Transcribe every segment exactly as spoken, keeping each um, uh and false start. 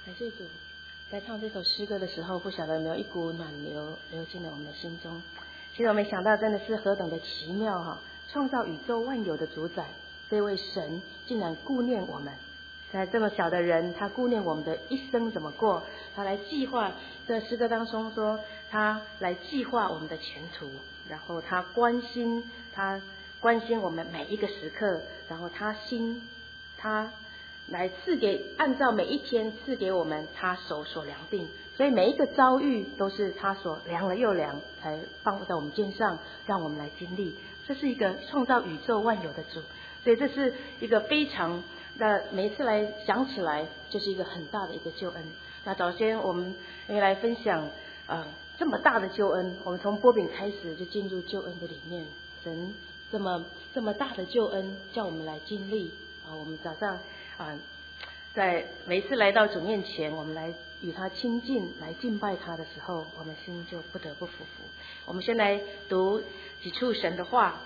感谢主，在唱这首诗歌的时候，不晓得有没有一股暖流流进了我们的心中。其实我没想到，真的是何等的奇妙哈！创造宇宙万有的主宰，这位神竟然顾念我们。在这么小的人，他顾念我们的一生怎么过，他来计划。这诗歌当中说，他来计划我们的前途，然后他关心，他关心我们每一个时刻，然后他心，他来赐给，按照每一天赐给我们他手所量定，所以每一个遭遇都是他所量了又量，才放在我们肩上，让我们来经历。这是一个创造宇宙万有的主，所以这是一个非常，那每一次来想起来，就是一个很大的一个救恩。那早先我们也来分享，呃，这么大的救恩，我们从波饼开始就进入救恩的里面，神这么这么大的救恩，叫我们来经历啊。我们早上啊，在每一次来到主面前，我们来与他亲近，来敬拜他的时候，我们心就不得不服服。我们先来读几处神的话，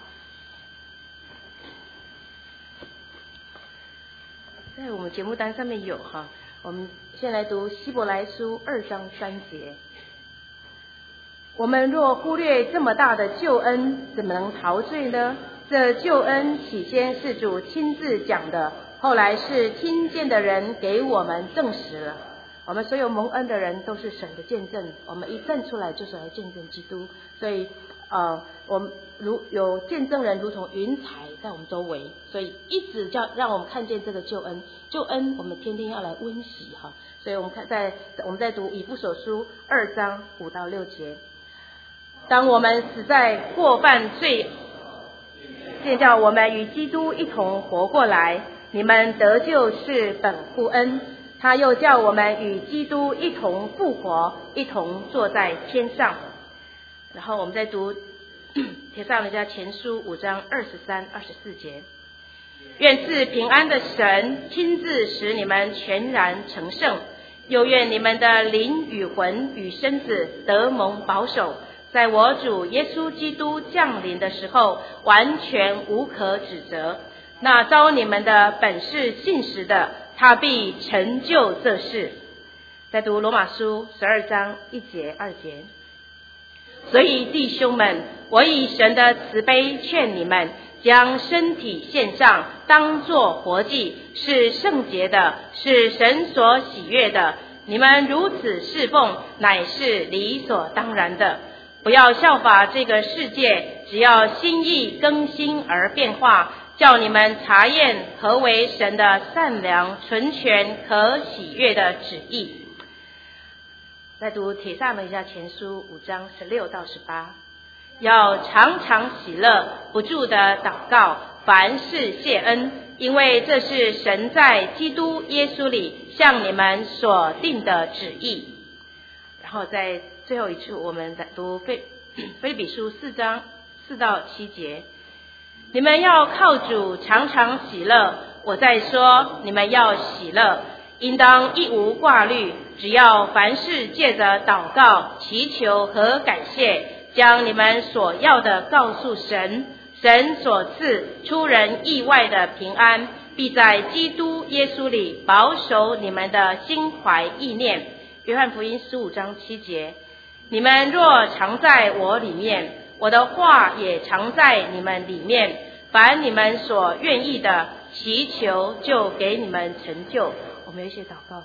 在我们节目单上面有哈。我们先来读希伯来书二章三节。我们若忽略这么大的救恩，怎么能陶醉呢？这救恩起先是主亲自讲的，后来是听见的人给我们证实了。我们所有蒙恩的人都是神的见证，我们一站出来就是来见证基督。所以呃，我们如有见证人如同云彩在我们周围，所以一直叫让我们看见这个救恩。救恩我们天天要来温习哈。所以我们看在我们在读以弗所书二章五到六节。当我们死在过犯罪，现叫我们与基督一同活过来，你们得救是本乎恩，他又叫我们与基督一同复活，一同坐在天上。然后我们再读帖撒罗尼迦前书五章二十三、二十四节。愿赐平安的神亲自使你们全然成圣，又愿你们的灵与魂与身子得蒙保守，在我主耶稣基督降临的时候，完全无可指责。那召你们的本是信实的，他必成就这事。再读罗马书十二章一节二节。所以弟兄们，我以神的慈悲劝你们，将身体献上，当作活祭，是圣洁的，是神所喜悦的。你们如此侍奉，乃是理所当然的。不要效法这个世界，只要心意更新而变化，叫你们查验何为神的善良、纯全、可喜悦的旨意。再读帖撒罗尼迦前书五章十六到十八。要常常喜乐，不住的祷告，凡事谢恩，因为这是神在基督耶稣里向你们所定的旨意。然后在最后一处，我们再读腓腓立比书四章四到七节。你们要靠主常常喜乐，我在说，你们要喜乐，应当一无挂虑，只要凡事借着祷告、祈求和感谢，将你们所要的告诉神，神所赐出人意外的平安，必在基督耶稣里保守你们的心怀意念。约翰福音十五章七节。你们若常在我里面，我的话也常在你们里面，凡你们所愿意的，祈求就给你们成就。我们有一些祷告。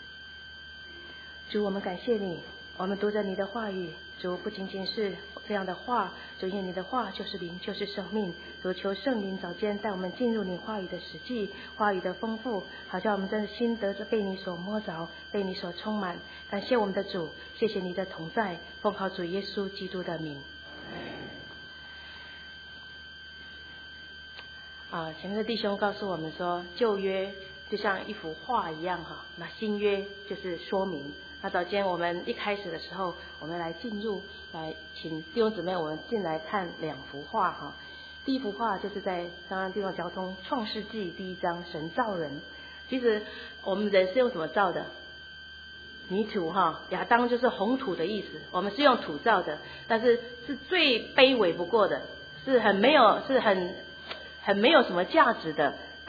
主，我们感谢你，我们读着你的话语，主不仅仅是这样的话，主因你的话就是灵，就是生命。主求圣灵早间带我们进入你话语的实际，话语的丰富，好像我们真的心得着被你所摸着，被你所充满。感谢我们的主，谢谢你的同在，奉靠主耶稣基督的名。啊，前面的弟兄告诉我们说，旧约就像一幅画一样哈，那新约就是说明。那早间我们一开始的时候，我们来进入，来请弟兄姊妹我们进来看两幅画哈。第一幅画就是在刚刚地方交通创世纪第一章，神造人。其实我们人是用什么造的？泥土哈，亚当就是红土的意思，我们是用土造的，但是是最卑微不过的，是很没有，是很很没有什么价值的。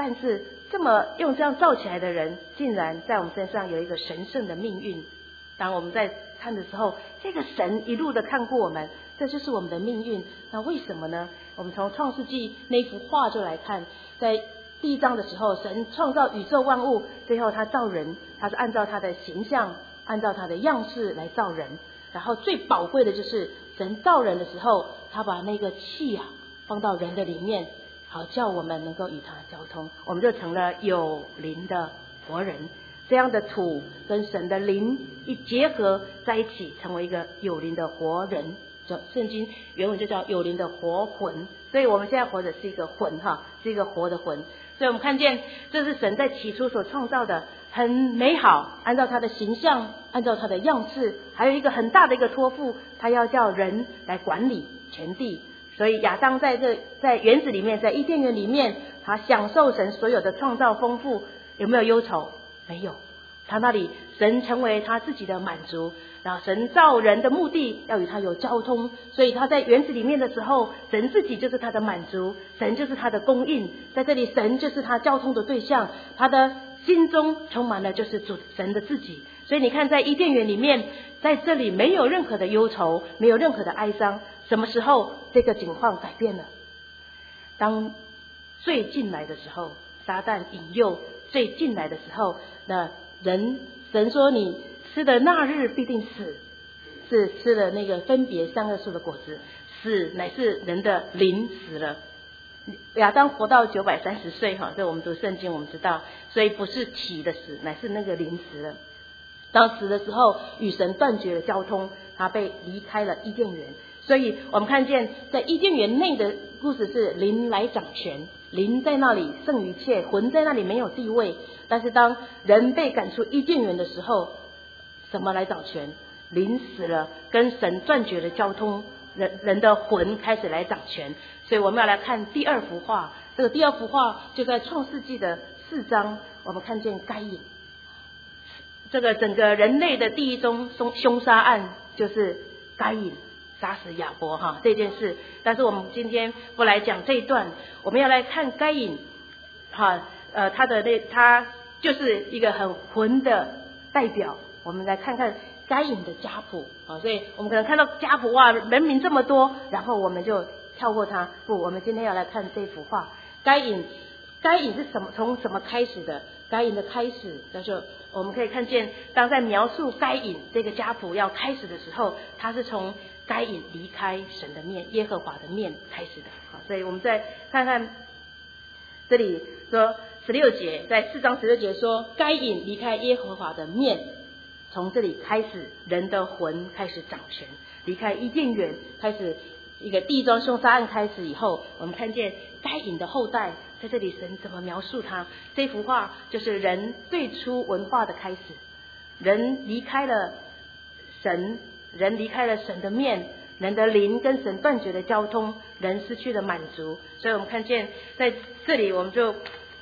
但是这么用这样造起来的人，竟然在我们身上有一个神圣的命运。当我们在看的时候，这个神一路的看过我们，这就是我们的命运。那为什么呢？我们从创世纪那幅画就来看，在第一章的时候，神创造宇宙万物，最后他造人，他是按照他的形象，按照他的样式来造人。然后最宝贵的就是神造人的时候，他把那个气啊放到人的里面，好叫我们能够与他交通，我们就成了有灵的活人。这样的土跟神的灵一结合在一起，成为一个有灵的活人。就圣经原文就叫有灵的活魂，所以我们现在活的是一个魂哈，是一个活的魂。所以我们看见这是神在起初所创造的，很美好，按照他的形象，按照他的样式，还有一个很大的一个托付，他要叫人来管理全地。所以亚当在这在园子里面，在伊甸园里面，他享受神所有的创造丰富，有没有忧愁？没有。他那里神成为他自己的满足，然后神造人的目的要与他有交通，所以他在园子里面的时候，神自己就是他的满足，神就是他的供应，在这里神就是他交通的对象，他的心中充满了就是主神的自己。所以你看在伊甸园里面，在这里没有任何的忧愁，没有任何的哀伤。什么时候这个景况改变了？当罪进来的时候，撒旦引诱罪进来的时候，那人神说你吃的那日必定死，是吃了那个分别善恶树的果子，死乃是人的灵死了。亚当活到九百三十岁哈，这我们读圣经我们知道，所以不是体的死，乃是那个灵死了。当死的时候，与神断绝了交通，他被离开了伊甸园。所以我们看见在伊甸园内的故事是灵来掌权，灵在那里胜于一切，魂在那里没有地位。但是当人被赶出伊甸园的时候，什么来掌权？灵死了，跟神断绝了交通，人人的魂开始来掌权。所以我们要来看第二幅画，这个第二幅画就在创世纪的四章，我们看见该隐。这个整个人类的第一宗凶杀案就是该隐杀死亚伯哈这件事，但是我们今天不来讲这一段，我们要来看该隐哈呃他的那他就是一个很混的代表。我们来看看该隐的家谱啊，所以我们可能看到家谱哇人名这么多，然后我们就跳过它。不，我们今天要来看这幅画。该隐该隐是什么？从什么开始的？该隐的开始，那就我们可以看见，当在描述该隐这个家谱要开始的时候，他是从该隐离开神的面，耶和华的面开始的。好，所以我们再看看这里说十六节，在四章十六节说，该隐离开耶和华的面，从这里开始，人的魂开始掌权，离开伊甸园，开始一个地庄凶杀案开始以后，我们看见该隐的后代。在这里神怎么描述他？这幅画就是人最初文化的开始，人离开了神，人离开了神的面，人的灵跟神断绝了交通，人失去了满足。所以我们看见在这里，我们就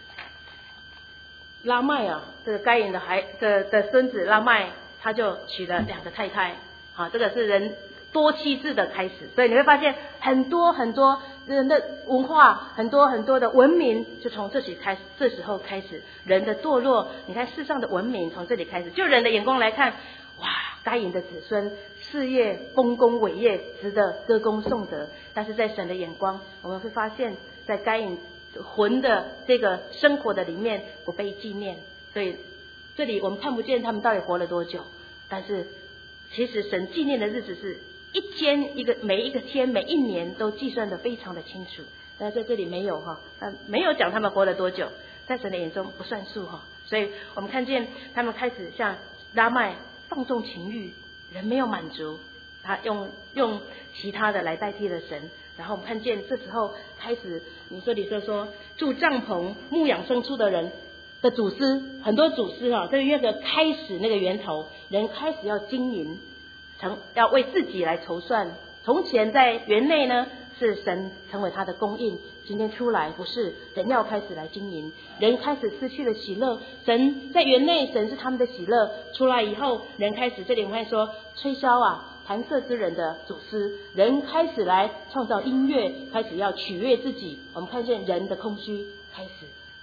拉麦啊，这个该隐的孩的的孙子拉麦，他就娶了两个太太。好，这个是人多妻制的开始。所以你会发现很多很多人的文化，很多很多的文明就从这里开始，这时候开始人的堕落。你看世上的文明从这里开始，就人的眼光来看，哇，该隐的子孙事业丰功伟业，值得歌功颂德。但是在神的眼光，我们会发现在该隐魂的这个生活的里面不被纪念。所以这里我们看不见他们到底活了多久，但是其实神纪念的日子是一天一个，每一个天每一年都计算得非常的清楚。但在这里没有哈，没有讲他们活了多久，在神的眼中不算数哈。所以我们看见他们开始像拉麦放纵情欲，人没有满足，他用用其他的来代替了神。然后我们看见这时候开始，你说你说说住帐篷牧养牲畜的人的祖师，很多祖师哈，这个那个开始那个源头，人开始要经营，成要为自己来筹算。从前在园内呢，是神成为他的供应，今天出来不是，人要开始来经营，人开始失去了喜乐。神在园内，神是他们的喜乐，出来以后，人开始，这里我们看说吹箫啊，弹瑟之人的祖师，人开始来创造音乐，开始要取悦自己。我们看见人的空虚开始，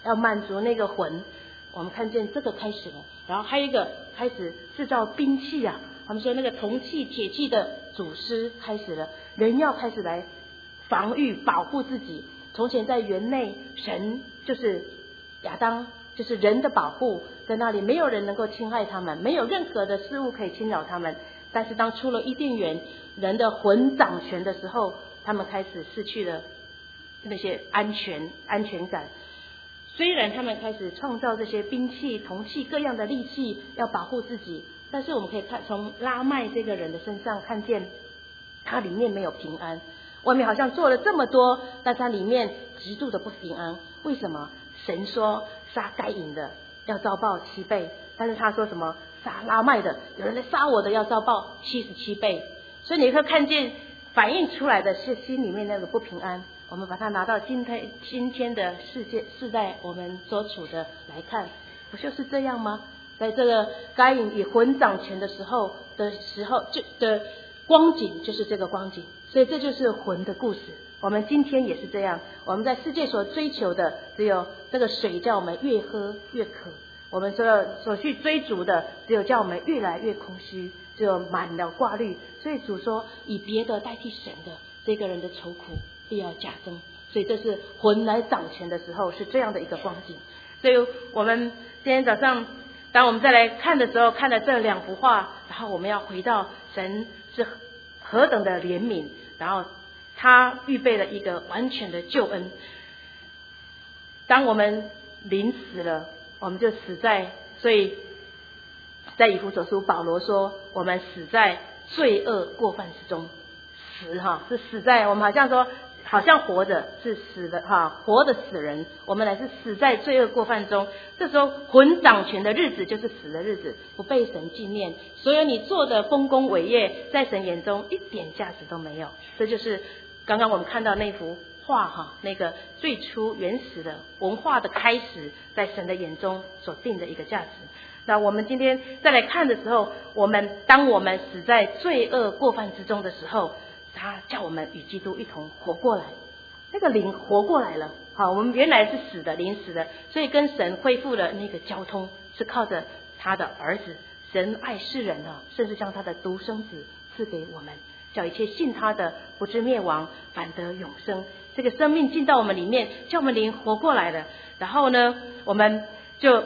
要满足那个魂。我们看见这个开始了，然后还有一个开始制造兵器啊，他们说那个铜器铁器的祖师开始了，人要开始来防御保护自己。从前在园内，神就是亚当，就是人的保护，在那里没有人能够侵害他们，没有任何的事物可以侵扰他们。但是当出了伊甸园，人的魂掌权的时候，他们开始失去了那些安全安全感。虽然他们开始创造这些兵器、铜器各样的利器要保护自己，但是我们可以看从拉麦这个人的身上看见，他里面没有平安。外面好像做了这么多，但他里面极度的不平安。为什么？神说杀该隐的要遭报七倍，但是他说什么？杀拉麦的，有人来杀我的要遭报七十七倍。所以你会看见反映出来的是心里面那个不平安。我们把它拿到今天今天的世界世代我们所处的来看，不就是这样吗？在这个该隐以魂掌权的时候的时候，就的光景就是这个光景。所以这就是魂的故事。我们今天也是这样，我们在世界所追求的只有这个水叫我们越喝越渴，我们所所去追逐的只有叫我们越来越空虚，只有满了挂虑。所以主说以别的代替神的，这个人的愁苦必要加增。所以这是魂来掌权的时候，是这样的一个光景。所以我们今天早上当我们再来看的时候，看了这两幅画，然后我们要回到神是何等的怜悯，然后他预备了一个完全的救恩。当我们临死了，我们就死在，所以在以弗所书保罗说我们死在罪恶过犯之中。死哈是死在，我们好像说好像活着，是死的哈，活的死人，我们乃是死在罪恶过犯中。这时候魂掌权的日子就是死的日子，不被神纪念，所有你做的丰功伟业在神眼中一点价值都没有。这就是刚刚我们看到那幅画哈，那个最初原始的文化的开始，在神的眼中所定的一个价值。那我们今天再来看的时候，我们当我们死在罪恶过犯之中的时候，他叫我们与基督一同活过来，那个灵活过来了。好，我们原来是死的，灵死的，所以跟神恢复了那个交通，是靠着他的儿子。神爱世人啊，甚至将他的独生子赐给我们，叫一切信他的不至灭亡，反得永生。这个生命进到我们里面，叫我们灵活过来了。然后呢，我们就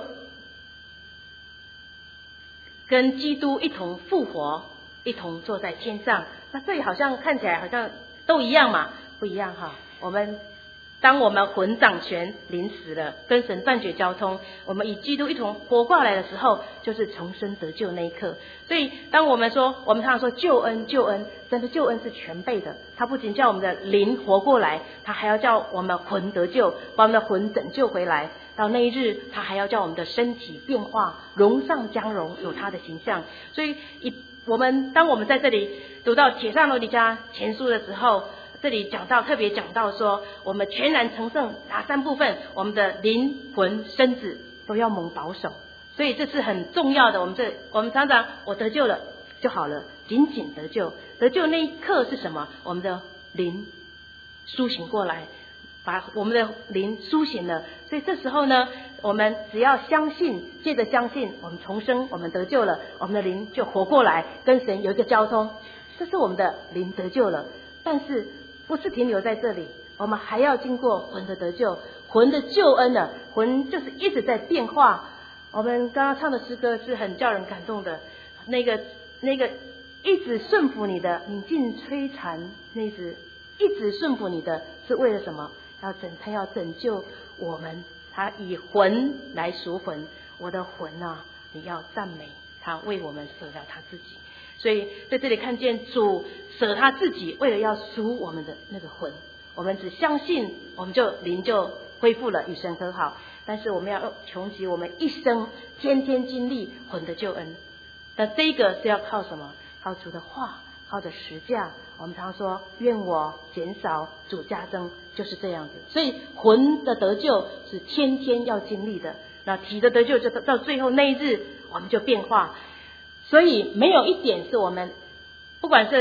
跟基督一同复活，一同坐在天上。那这里好像看起来好像都一样嘛，不一样哈。我们当我们魂掌权临死了，跟神断绝交通，我们与基督一同活过来的时候，就是重生得救那一刻。所以当我们说，我们常常说救恩救恩，神的救恩是全备的。他不仅叫我们的灵活过来，他还要叫我们魂得救，把我们的魂拯救回来。到那一日，他还要叫我们的身体变化，荣上加荣，有他的形象。所以一我们当我们在这里读到帖撒罗尼迦前书的时候，这里讲到特别讲到说，我们全然成圣哪三部分，我们的灵魂身子都要蒙保守。所以这是很重要的。我们这我们常常我得救了就好了，仅仅得救，得救那一刻是什么？我们的灵苏醒过来，把我们的灵苏醒了。所以这时候呢，我们只要相信，借着相信我们重生，我们得救了，我们的灵就活过来，跟神有一个交通。这是我们的灵得救了。但是不是停留在这里，我们还要经过魂的得救，魂的救恩呢？魂就是一直在变化。我们刚刚唱的诗歌是很叫人感动的，那个那个一直顺服你的，你尽摧残，那直一直顺服你的，是为了什么？要拯他要拯救我们，他以魂来赎魂。我的魂啊，你要赞美他，为我们舍了他自己。所以在这里看见主舍他自己，为了要赎我们的那个魂。我们只相信，我们就灵就恢复了，与神和好。但是我们要穷极我们一生，天天经历魂的救恩。那这个是要靠什么？靠主的话，靠着十架。我们常说愿我减少，主加增，就是这样子。所以魂的得救是天天要经历的。那体的得救就到最后那一日，我们就变化。所以没有一点是我们不管是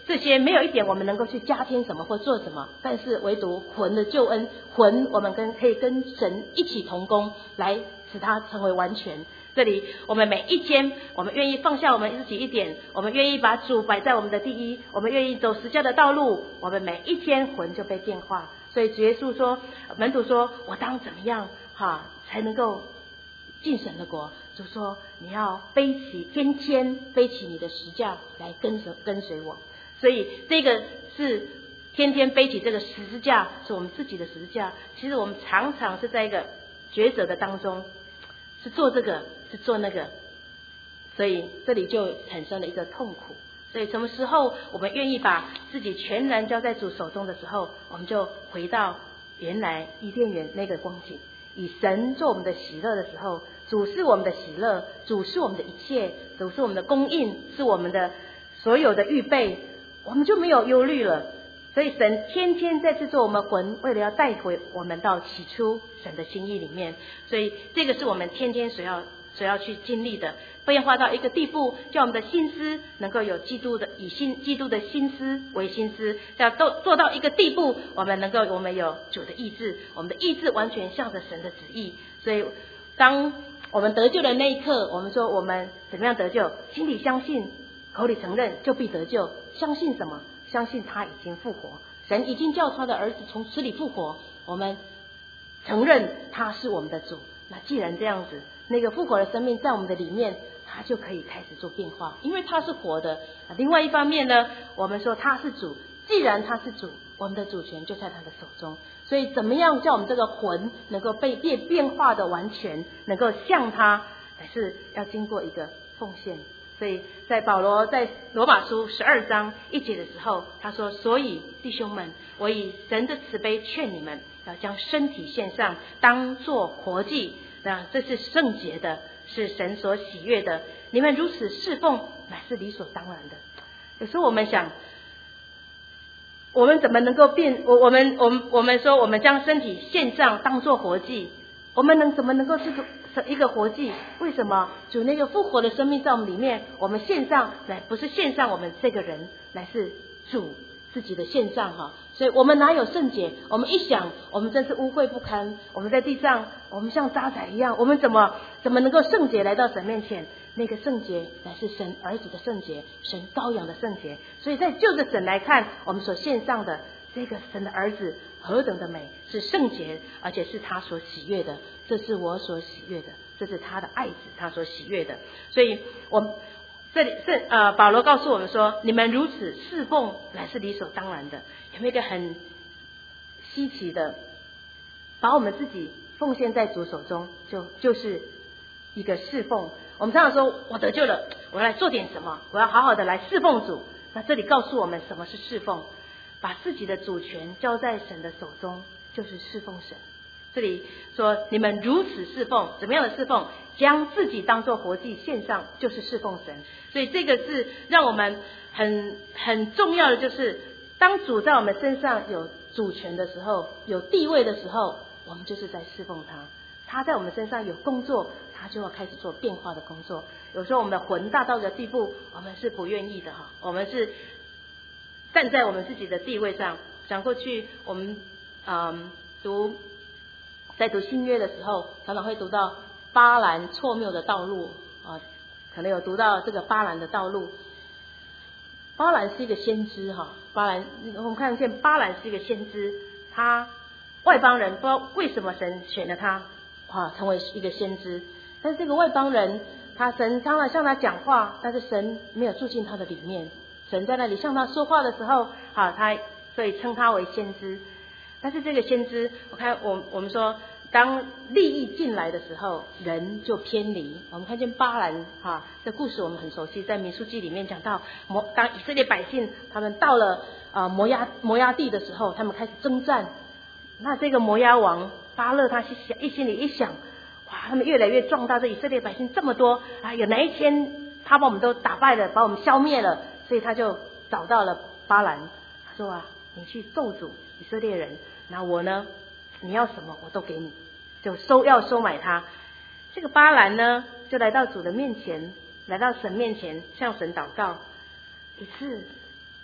这些没有一点我们能够去加添什么或做什么，但是唯独魂的救恩，魂我们跟可以跟神一起同工，来使它成为完全。这里我们每一天，我们愿意放下我们自己一点，我们愿意把主摆在我们的第一，我们愿意走十架的道路，我们每一天魂就被变化。所以主耶稣说，门徒说，我当怎么样哈才能够进神的国？主说，你要背起天天背起你的十架来跟随跟随我。所以这个是天天背起这个十字架，是我们自己的十字架。其实我们常常是在一个抉择的当中，是做这个是做那个，所以这里就产生了一个痛苦。所以什么时候我们愿意把自己全然交在主手中的时候，我们就回到原来伊甸园那个光景，以神做我们的喜乐的时候，主是我们的喜乐，主是我们的一切，主是我们的供应，是我们的所有的预备，我们就没有忧虑了。所以神天天在制作我们魂，为了要带回我们到起初神的心意里面。所以这个是我们天天所要所要去经历的，变化到一个地步，叫我们的心思能够有基督的以心基督的心思为心思，要做做到一个地步，我们能够我们有主的意志，我们的意志完全向着神的旨意。所以当我们得救的那一刻，我们说我们怎么样得救？心里相信，口里承认，就必得救。相信什么？相信他已经复活，神已经叫他的儿子从死里复活，我们承认他是我们的主。那既然这样子，那个复活的生命在我们的里面，他就可以开始做变化，因为他是活的。另外一方面呢，我们说他是主，既然他是主，我们的主权就在他的手中。所以怎么样叫我们这个魂能够被变变化的完全，能够像他，还是要经过一个奉献。所以在保罗在罗马书十二章一节的时候，他说，所以弟兄们，我以神的慈悲劝你们，要将身体献上，当作活祭，那这是圣洁的，是神所喜悦的。你们如此侍奉，乃是理所当然的。有时候我们想，我们怎么能够变？我我们我们我们说，我们将身体献上，当作活祭，我们能怎么能够是个一个活祭？为什么主那个复活的生命在我们里面，我们献上乃不是献上我们这个人，乃是主自己的献上哈。所以我们哪有圣洁？我们一想，我们真是污秽不堪，我们在地上，我们像渣滓一样，我们怎么怎么能够圣洁来到神面前？那个圣洁乃是神儿子的圣洁，神羔羊的圣洁。所以在就着神来看，我们所献上的这个神的儿子何等的美，是圣洁，而且是他所喜悦的。这是我所喜悦的，这是他的爱子，他所喜悦的。所以我这里是呃，保罗告诉我们说，你们如此侍奉乃是理所当然的。有没有一个很稀奇的，把我们自己奉献在主手中，就就是一个侍奉。我们常常说，我得救了，我要来做点什么，我要好好的来侍奉主。那这里告诉我们什么是侍奉，把自己的主权交在神的手中，就是侍奉神。这里说，你们如此侍奉，怎么样的侍奉？将自己当作活祭献上，就是侍奉神。所以这个是让我们很很重要的，就是当主在我们身上有主权的时候，有地位的时候，我们就是在侍奉他。他在我们身上有工作，他就要开始做变化的工作。有时候我们的魂大到的地步，我们是不愿意的哈，我们是站在我们自己的地位上。讲过去我们嗯读在读新约的时候，常常会读到巴兰错谬的道路啊，可能有读到这个巴兰的道路。巴兰是一个先知哈，巴兰我们看见巴兰是一个先知，他外邦人不知道为什么神选了他啊，成为一个先知。但是这个外邦人，他神常常向他讲话，但是神没有住进他的里面。神在那里向他说话的时候，好，他所以称他为先知。但是这个先知，我看我我们说，当利益进来的时候，人就偏离。我们看见巴兰哈，这故事我们很熟悉，在民数记里面讲到，摩当以色列百姓他们到了啊摩押摩押地的时候，他们开始征战。那这个摩押王巴勒他去想，一心里一想，哇，他们越来越壮大，这以色列百姓这么多啊，有哪一天他把我们都打败了，把我们消灭了，所以他就找到了巴兰，他说啊，你去咒诅以色列人，那我呢，你要什么我都给你，就收要收买他。这个巴兰呢，就来到主的面前，来到神面前，向神祷告。一次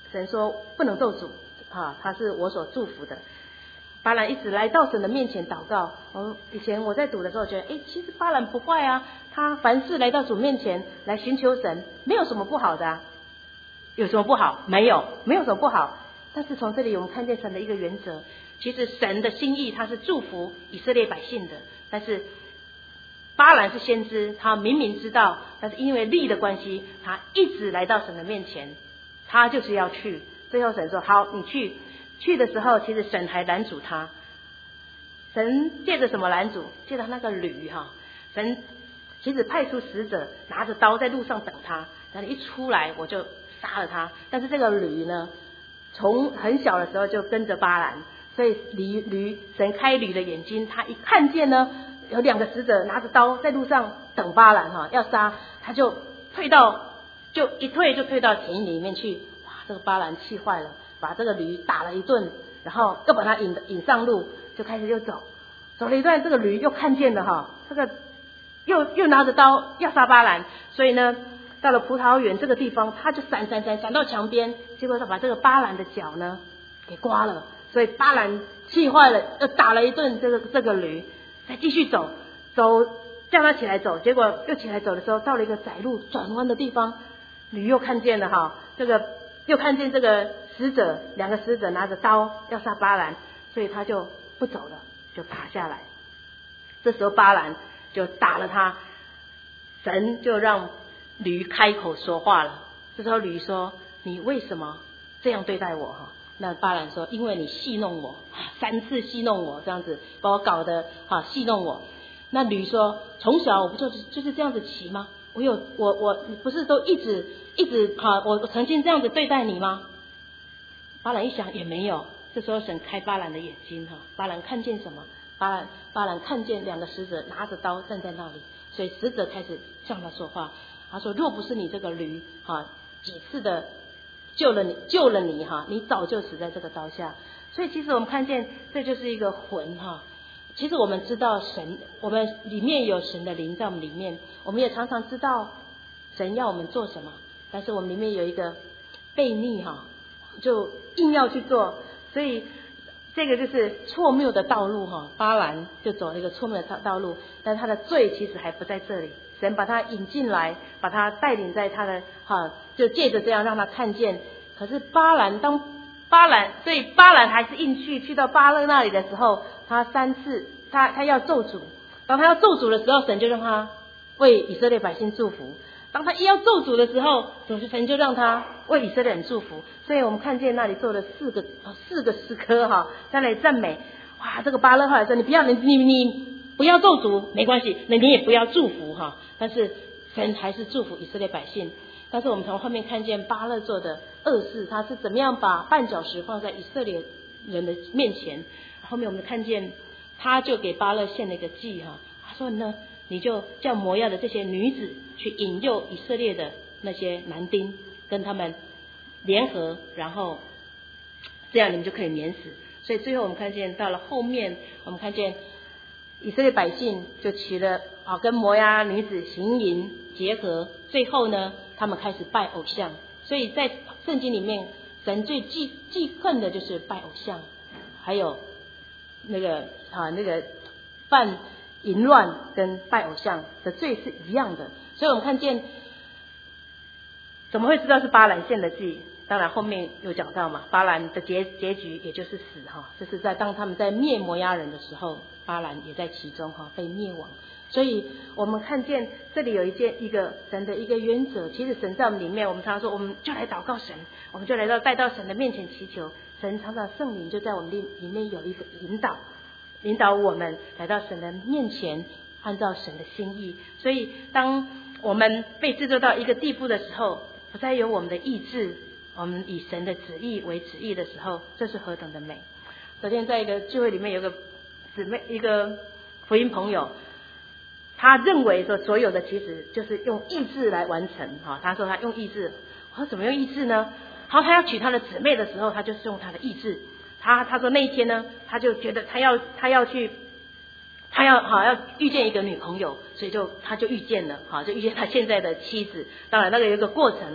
神说不能咒诅啊，他是我所祝福的。巴兰一直来到神的面前祷告。哦，以前我在读的时候觉得，哎，其实巴兰不坏啊，他凡事来到主面前来寻求神，没有什么不好的啊。有什么不好？没有，没有什么不好。但是从这里我们看见神的一个原则，其实神的心意他是祝福以色列百姓的，但是巴兰是先知，他明明知道，但是因为利的关系，他一直来到神的面前，他就是要去。最后神说好，你去。去的时候，其实神还拦阻他。神借着什么拦阻？借着那个驴哈。神其实派出使者拿着刀在路上等他，然后一出来我就杀了他。但是这个驴呢，从很小的时候就跟着巴兰，所以驴驴神开驴的眼睛，他一看见呢有两个使者拿着刀在路上等巴兰哈，要杀，他就退到就一退就退到田野里面去。哇，这个巴兰气坏了。把这个驴打了一顿，然后又把它引引上路，就开始又走，走了一段，这个驴又看见了哈，这个又又拿着刀要杀巴兰，所以呢，到了葡萄园这个地方，他就闪闪闪闪到墙边，结果他把这个巴兰的脚呢给刮了，所以巴兰气坏了，又打了一顿这个这个驴，再继续走走，叫他起来走，结果又起来走的时候，到了一个窄路转弯的地方，驴又看见了哈，这个又看见这个使者，两个使者拿着刀要杀巴兰，所以他就不走了，就爬下来。这时候巴兰就打了他，神就让驴开口说话了。这时候驴说：“你为什么这样对待我？”哈，那巴兰说：“因为你戏弄我，三次戏弄我，这样子把我搞得哈戏弄我。”那驴说：“从小我不就是就是这样子骑吗？我有我我不是都一直一直哈，我我曾经这样子对待你吗？”巴兰一想也没有，这时候神开巴兰的眼睛哈，巴兰看见什么？巴兰巴兰看见两个使者拿着刀站在那里，所以使者开始向他说话。他说：“若不是你这个驴哈，几次的救了你救了你哈，你早就死在这个刀下。”所以其实我们看见这就是一个魂哈。其实我们知道神，我们里面有神的灵在我们里面，我们也常常知道神要我们做什么，但是我们里面有一个悖逆哈。就硬要去做，所以这个就是错谬的道路哈。巴兰就走了一个错谬的道路，但他的罪其实还不在这里，神把他引进来，把他带领在他的哈，就借着这样让他看见。可是巴兰当巴兰，所以巴兰还是硬去，去到巴勒那里的时候，他三次他他要咒诅，当他要咒诅的时候，神就让他为以色列百姓祝福。当他一要咒诅的时候，神就让他为以色列人祝福。所以我们看见那里做了四个四个诗歌哈，在那里赞美。哇，这个巴勒后来说：“你不要你你你不要咒诅，没关系，那你也不要祝福哈。”但是神还是祝福以色列百姓。但是我们从后面看见巴勒做的恶事，他是怎么样把绊脚石放在以色列人的面前。后面我们看见他就给巴勒献了一个祭哈，他说呢，你就叫摩押的这些女子去引诱以色列的那些男丁，跟他们联合，然后这样你们就可以免死。所以最后我们看见到了后面，我们看见以色列百姓就起了啊跟摩押女子行淫结合，最后呢他们开始拜偶像。所以在圣经里面，神最忌忌恨的就是拜偶像，还有那个啊那个犯淫乱跟拜偶像的罪是一样的。所以我们看见怎么会知道是巴兰献的祭？当然后面有讲到嘛，巴兰的结结局也就是死哈，这是在当他们在灭摩押人的时候，巴兰也在其中哈被灭亡。所以我们看见这里有一件一个神的一个原则，其实神在我们里面，我们常常说我们就来祷告神，我们就来到带到神的面前祈求，神常常圣灵就在我们里里面有一个引导，引导我们来到神的面前，按照神的心意。所以当我们被制作到一个地步的时候，不再有我们的意志，我们以神的旨意为旨意的时候，这是何等的美。昨天在一个聚会里面，有个姊妹，一个福音朋友，他认为说所有的其实就是用意志来完成哈。他说他用意志，我说怎么用意志呢？好，他要娶他的姊妹的时候，他就是用他的意志。他他说那一天呢，他就觉得他要他要去，他要好要遇见一个女朋友，所以就他就遇见了，好就遇见他现在的妻子。当然那个有一个过程，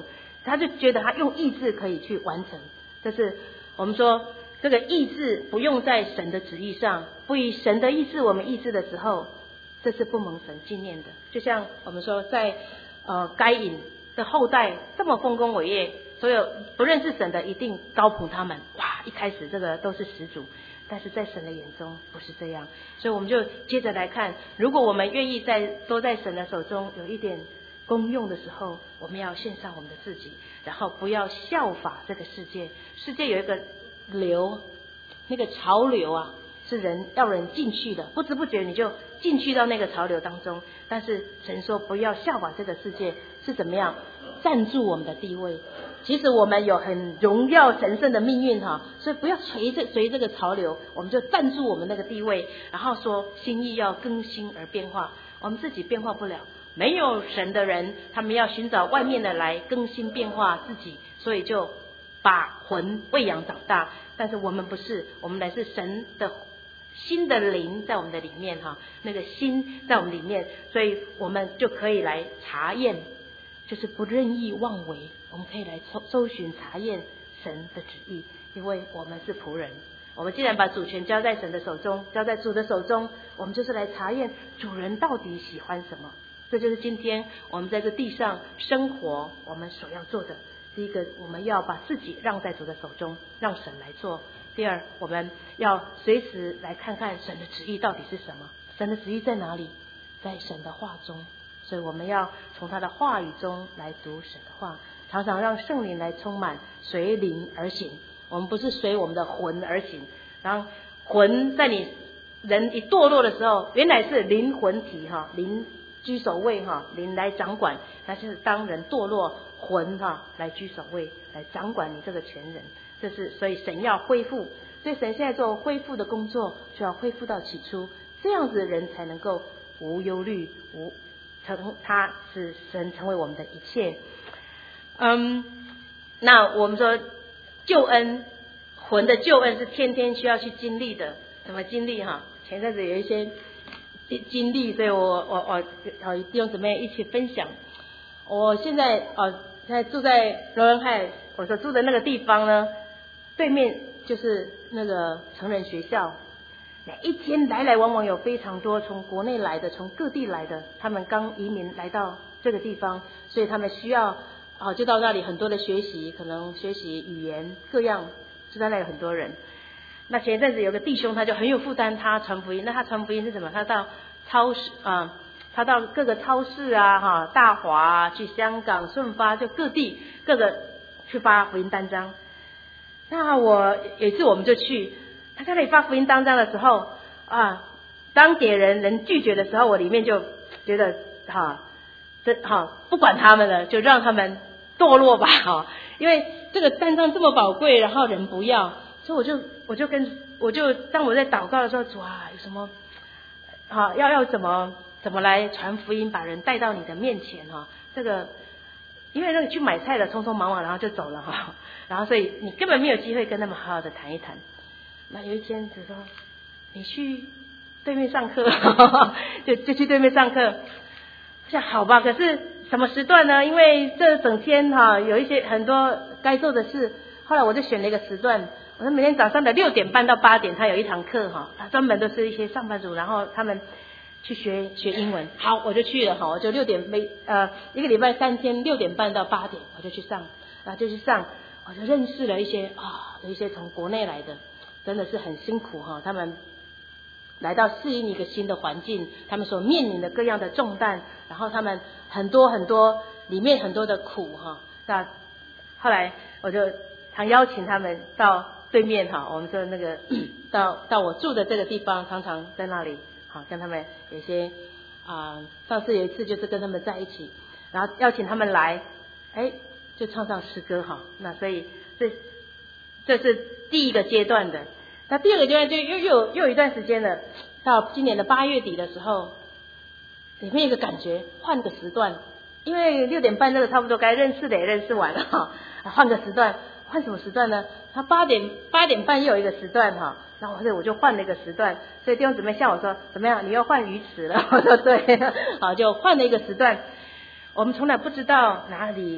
他就觉得他用意志可以去完成。这是我们说这个意志不用在神的旨意上，不以神的意志我们意志的时候，这是不蒙神纪念的。就像我们说在呃该隐的后代这么丰功伟业，所有不认识神的一定高捧他们，哇，一开始这个都是始祖。但是在神的眼中不是这样，所以我们就接着来看，如果我们愿意在都在神的手中有一点功用的时候，我们要献上我们的自己，然后不要效法这个世界。世界有一个流，那个潮流啊，是人要人进去的，不知不觉你就进去到那个潮流当中。但是神说不要效法这个世界，是怎么样站住我们的地位。其实我们有很荣耀神圣的命运哈，所以不要随着随这个潮流，我们就站住我们那个地位，然后说心意要更新而变化。我们自己变化不了，没有神的人，他们要寻找外面的来更新变化自己，所以就把魂喂养长大。但是我们不是，我们乃是神的新的灵在我们的里面哈，那个心在我们里面，所以我们就可以来查验，就是不任意妄为。我们可以来搜搜寻查验神的旨意，因为我们是仆人。我们既然把主权交在神的手中，交在主的手中，我们就是来查验主人到底喜欢什么。这就是今天我们在这地上生活我们所要做的。第一个，我们要把自己让在主的手中，让神来做。第二，我们要随时来看看神的旨意到底是什么，神的旨意在哪里，在神的话中。所以我们要从他的话语中来读神的话，常常让圣灵来充满，随灵而行。我们不是随我们的魂而行，然后魂在你人一堕落的时候，原来是灵魂体哈，灵居首位哈，灵来掌管。但是当人堕落，魂哈来居首位，来掌管你这个全人。这是所以神要恢复，所以神现在做恢复的工作，就要恢复到起初，这样子人才能够无忧虑，无成他使神成为我们的一切。嗯，那我们说救恩，魂的救恩是天天需要去经历的。怎么经历哈？前阵子有一些经历，所以我我我和弟兄姊妹一起分享。我现在呃现在住在罗恩海，我所住的那个地方呢，对面就是那个成人学校。每一天来来往往有非常多从国内来的，从各地来的，他们刚移民来到这个地方，所以他们需要啊，就到那里很多的学习，可能学习语言各样，就在那有很多人。那前一阵子有个弟兄，他就很有负担，他传福音。那他传福音是什么？他到超市啊，他到各个超市啊，哈，大华啊，去香港、顺发，就各地各个去发福音单张。那我有一次我们就去。他在那里发福音单张的时候啊，当给人人拒绝的时候，我里面就觉得哈，这哈不管他们了，就让他们堕落吧哈，因为这个单张这么宝贵，然后人不要，所以我就我就跟我就当我在祷告的时候，主啊，有什么哈要要怎么怎么来传福音，把人带到你的面前哈，这个因为那个去买菜的匆匆忙忙，然后就走了哈，然后所以你根本没有机会跟他们好好的谈一谈。那有一天就说你去对面上课就就去对面上课，我想好吧，可是什么时段呢？因为这整天哈有一些很多该做的事，后来我就选了一个时段，我说每天早上的六点半到八点他有一堂课哈，他专门都是一些上班族，然后他们去学学英文。好，我就去了哈，我就六点每呃一个礼拜三天六点半到八点我就去上，啊就去上，我就认识了一些啊有一些从国内来的。真的是很辛苦哈，他们来到适应一个新的环境，他们所面临的各样的重担，然后他们很多很多里面很多的苦哈。那后来我就常邀请他们到对面哈，我们说那个到到我住的这个地方，常常在那里好跟他们有些啊、呃，上次有一次就是跟他们在一起，然后邀请他们来，哎，就唱唱诗歌哈。那所以这这是第一个阶段的。那第二个阶段就又又又有一段时间了，到今年的八月底的时候，里面有个感觉，换个时段，因为六点半这个差不多该认识的也认识完了哈，换个时段，换什么时段呢？他八点八点半又有一个时段哈，然后我就换了一个时段，所以弟兄姊妹向我说怎么样？你要换鱼池了？我说对，好，就换了一个时段。我们从来不知道哪里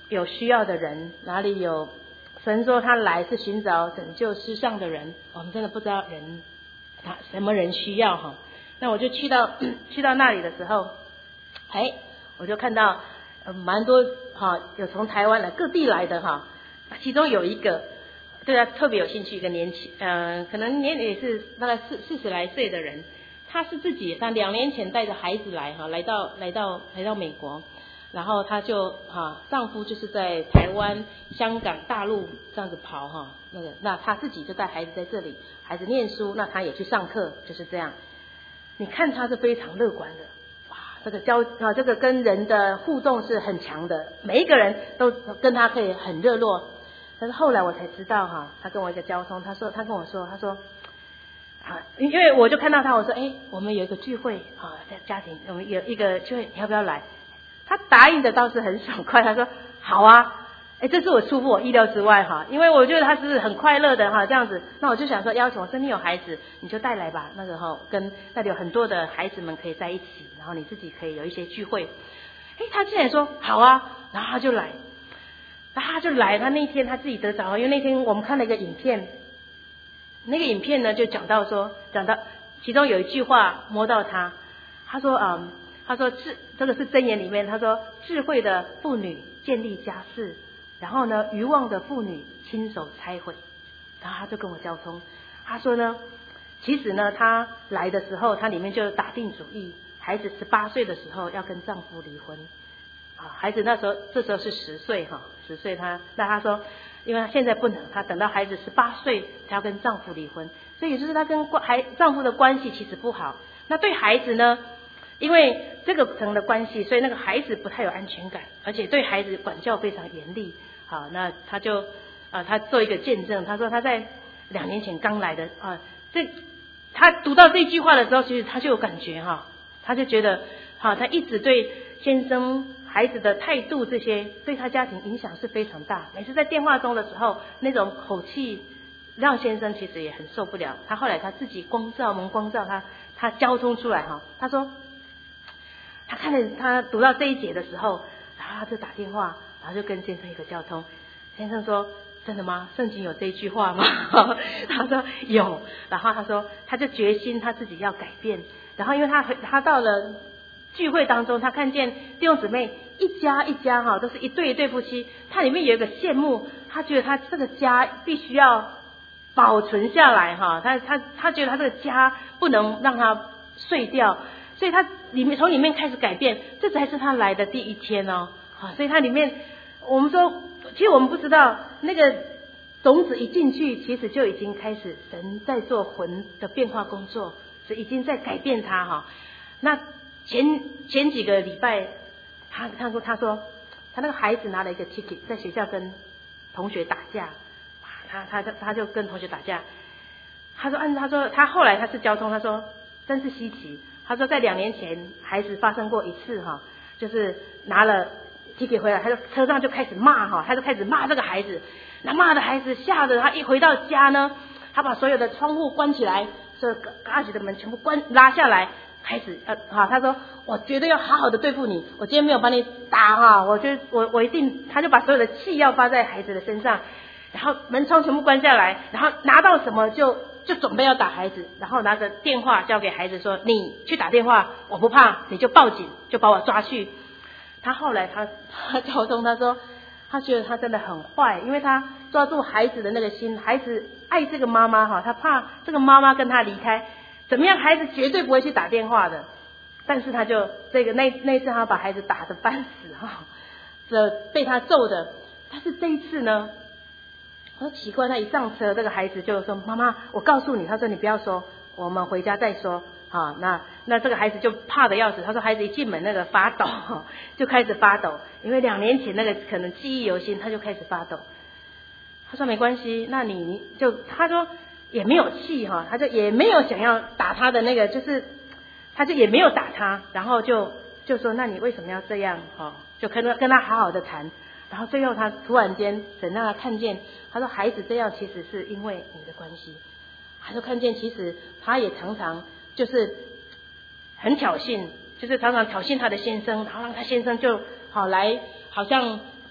有需要的人，哪里有神说他来是寻找拯救世上的人，我们真的不知道人他什么人需要哈。那我就去到去到那里的时候，哎，我就看到呃蛮多哈，有从台湾来各地来的哈，其中有一个对他特别有兴趣，一个年轻嗯、呃，可能年龄也是大概四四十来岁的人，他是自己他两年前带着孩子来哈，来到来到来到美国。然后她就哈，丈夫就是在台湾、香港、大陆这样子跑哈，那个那她自己就带孩子在这里，孩子念书，那她也去上课，就是这样。你看她是非常乐观的，哇，这个交啊，这个跟人的互动是很强的，每一个人都跟她可以很热络。但是后来我才知道哈，她跟我一个交通，她说她跟我说，她说啊，因为我就看到她，我说哎，我们有一个聚会啊，在家庭我们有一个聚会，你要不要来？他答应的倒是很爽快，他说好啊，哎，这是我出乎我意料之外哈，因为我觉得他是很快乐的哈，这样子，那我就想说邀请我身边有孩子，你就带来吧，那个哈，跟那里有很多的孩子们可以在一起，然后你自己可以有一些聚会，哎，他竟然说好啊，然后他就来，然后他就来，他那天他自己得着，因为那天我们看了一个影片，那个影片呢就讲到说，讲到其中有一句话摸到他，他说嗯。他说智这个是箴言里面，他说智慧的妇女建立家室，然后呢愚妄的妇女亲手拆毁。然后他就跟我交通，他说呢，其实呢他来的时候，他里面就打定主意，孩子十八岁的时候要跟丈夫离婚。啊，孩子那时候这时候是十岁哈，十岁他那他说，因为他现在不能，他等到孩子十八岁才要跟丈夫离婚，所以也就是他跟孩丈夫的关系其实不好。那对孩子呢？因为这个层的关系，所以那个孩子不太有安全感，而且对孩子管教非常严厉。好，那他就啊，他做一个见证，他说他在两年前刚来的啊，这他读到这句话的时候，其实他就有感觉哈，他就觉得哈，他一直对先生、孩子的态度这些，对他家庭影响是非常大。每次在电话中的时候，那种口气让先生其实也很受不了。他后来他自己光照蒙光照他，他交通出来哈，他说。他看了他读到这一节的时候，然后他就打电话，然后就跟先生一个交通。先生说：“真的吗？圣经有这一句话吗？”他说有，然后他说他就决心他自己要改变。然后因为他他到了聚会当中，他看见弟兄姊妹一家一家哈，都是一对一对夫妻，他里面有一个羡慕，他觉得他这个家必须要保存下来哈，他他他觉得他这个家不能让它碎掉。所以他里面从里面开始改变，这才是他来的第一天哦。啊，所以他里面我们说，其实我们不知道那个种子一进去，其实就已经开始神在做魂的变化工作，是已经在改变他哈。那前前几个礼拜，他他说他说他那个孩子拿了一个 ticket 在学校跟同学打架，他他他他就跟同学打架。他说按他说他后来他是交通，他说真是稀奇。他说在两年前孩子发生过一次哈，就是拿了 ticket 回来，他就车上就开始骂哈，他就开始骂这个孩子，那骂的孩子吓得他一回到家呢，他把所有的窗户关起来，所有garage的门全部关拉下来，开始呃哈，他说我绝对要好好的对付你，我今天没有把你打哈，我就我我一定，他就把所有的气要发在孩子的身上，然后门窗全部关下来，然后拿到什么就。就准备要打孩子，然后拿着电话交给孩子说：“你去打电话，我不怕，你就报警，就把我抓去。”他后来他他交通，他说他觉得他真的很坏，因为他抓住孩子的那个心，孩子爱这个妈妈哈，他怕这个妈妈跟他离开，怎么样，孩子绝对不会去打电话的。但是他就这个那那次他把孩子打得半死哈，这被他揍的。但是这一次呢？我说奇怪，他一上车，这个孩子就说：“妈妈，我告诉你。”他说：“你不要说，我们回家再说。”啊，那那这个孩子就怕得要死。他说孩子一进门那个发抖，就开始发抖，因为两年前那个可能记忆犹新，他就开始发抖。他说没关系，那你就他说也没有气哈，他就也没有想要打他的那个，就是他就也没有打他，然后就就说那你为什么要这样哈？就跟他跟他好好的谈。然后最后他突然间神让他看见，他说孩子这样其实是因为你的关系，他就看见其实他也常常就是很挑衅，就是常常挑衅他的先生，然后让他先生就好来好像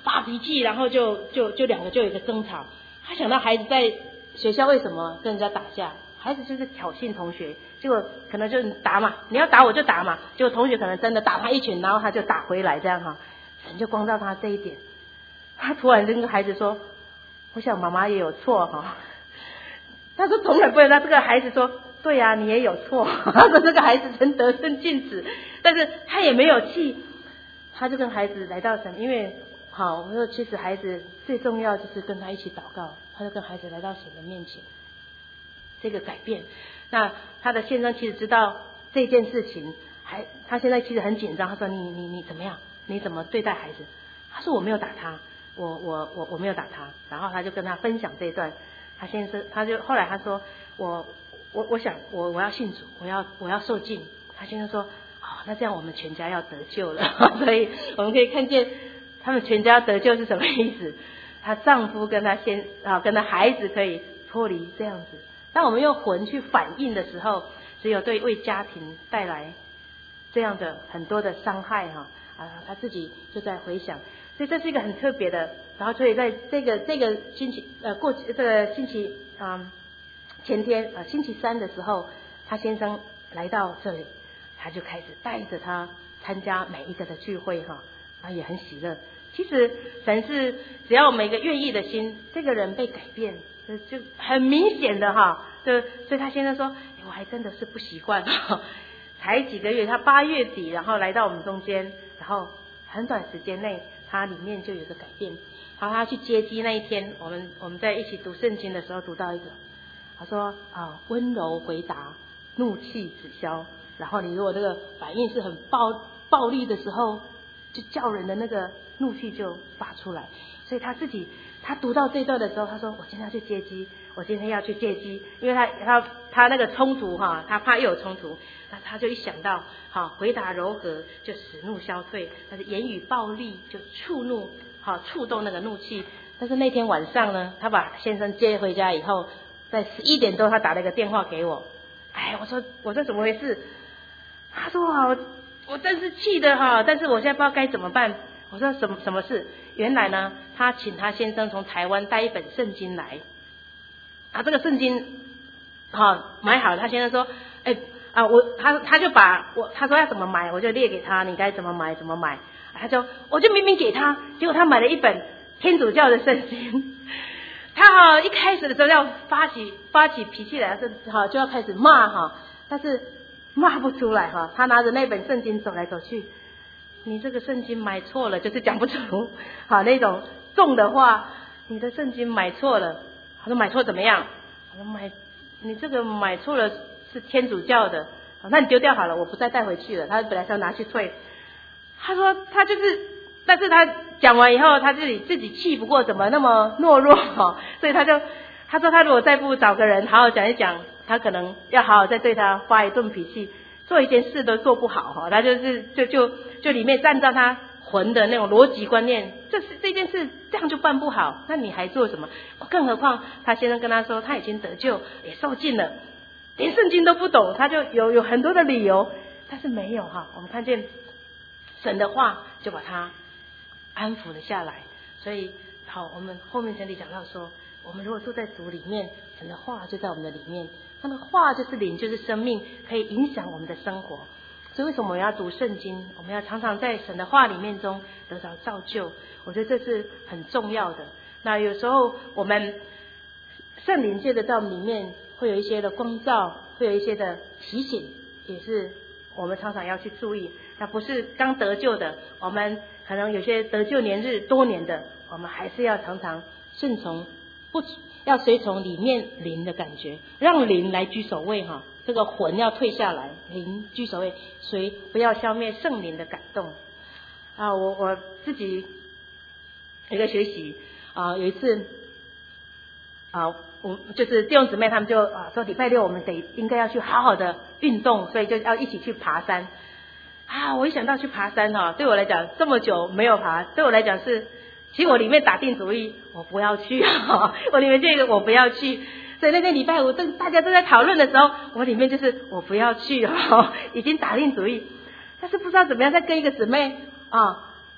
发脾气，然后就就就两个就有一个争吵。他想到孩子在学校为什么跟人家打架，孩子就是挑衅同学，结果可能就打嘛，你要打我就打嘛，结果同学可能真的打他一拳，然后他就打回来这样哈。神就光照他这一点，他突然跟孩子说：“我想妈妈也有错哈。”他说从来不会让这个孩子说：“对呀、啊，你也有错。”他说这个孩子真得寸进尺，但是他也没有气，他就跟孩子来到神，因为好，我说其实孩子最重要就是跟他一起祷告，他就跟孩子来到神的面前，这个改变。那他的先生其实知道这件事情，还他现在其实很紧张，他说：“你你你怎么样？你怎么对待孩子？”他说：“我没有打他，我我我我没有打他。”然后他就跟他分享这一段，他先生他就后来他说：“我我我想我我要信主，我要我要受浸。”他先生说：“好、哦，那这样我们全家要得救了。”所以我们可以看见他们全家得救是什么意思？她丈夫跟她先啊跟她孩子可以脱离这样子。当我们用魂去反应的时候，只有对为家庭带来这样的很多的伤害哈啊，他自己就在回想，所以这是一个很特别的。然后所以在这个这个星期呃过这个星期啊、呃、前天呃星期三的时候，他先生来到这里，他就开始带着他参加每一个的聚会哈，啊也很喜乐。其实神是只要每个愿意的心，这个人被改变，就很明显的哈。就所以他先生说，哎，我还真的是不习惯，才几个月，他八月底然后来到我们中间，然后很短时间内他里面就有个改变。然后他去接机那一天，我们我们在一起读圣经的时候读到一个，他说啊，温柔回答，怒气止消。然后你如果这个反应是很暴暴力的时候，就叫人的那个怒气就发出来。所以他自己他读到这段的时候，他说我今天要去接机，我今天要去接机，因为他他他那个冲突哈，他怕又有冲突，那他就一想到好回答柔和就使怒消退，但是言语暴力就触怒好触动那个怒气。但是那天晚上呢，他把先生接回家以后，在十一点多他打了一个电话给我，哎，我说我说怎么回事？他说啊，我我真是气的哈，但是我现在不知道该怎么办。我说什么什么事？原来呢，他请他先生从台湾带一本圣经来，啊，这个圣经好买好了，他先生说，哎啊，我他他就把我他说要怎么买，我就列给他，你该怎么买怎么买。他就我就明明给他，结果他买了一本天主教的圣经。他哈一开始的时候要发起发起脾气来，是哈就要开始骂哈，但是骂不出来哈。他拿着那本圣经走来走去。你这个圣经买错了，就是讲不出好那种重的话。你的圣经买错了，他说买错怎么样？我说买你这个买错了是天主教的，那你丢掉好了，我不再带回去了。他本来是要拿去退，他说他就是，但是他讲完以后，他自己自己气不过，怎么那么懦弱哈？所以他就他说他如果再不找个人好好讲一讲，他可能要好好再对他发一顿脾气。做一件事都做不好哈，他就是就就就里面按照他魂的那种逻辑观念，这是这件事这样就办不好，那你还做什么？更何况他先生跟他说他已经得救也受尽了，连圣经都不懂，他就有有很多的理由，但是没有哈。我们看见神的话就把他安抚了下来。所以好，我们后面这里讲到说，我们如果住在主里面，神的话就在我们的里面。他的话就是灵，就是生命，可以影响我们的生活。所以为什么我们要读圣经？我们要常常在神的话里面中得到造就。我觉得这是很重要的。那有时候我们圣灵借着在我们里面会有一些的光照，会有一些的提醒，也是我们常常要去注意。那不是刚得救的，我们可能有些得救年日多年的，我们还是要常常顺从，不要随从里面灵的感觉，让灵来居首位哈。这个魂要退下来，灵居首位，所以不要消灭圣灵的感动啊！我我自己一个学习啊，有一次啊，我就是弟兄姊妹他们就啊说礼拜六我们得应该要去好好的运动，所以就要一起去爬山啊！我一想到去爬山哈，对我来讲这么久没有爬，对我来讲是。其实我里面打定主意，我不要去哈，我里面这个我不要去，所以那天礼拜五正大家都在讨论的时候，我里面就是我不要去哈，已经打定主意，但是不知道怎么样，再跟一个姊妹啊，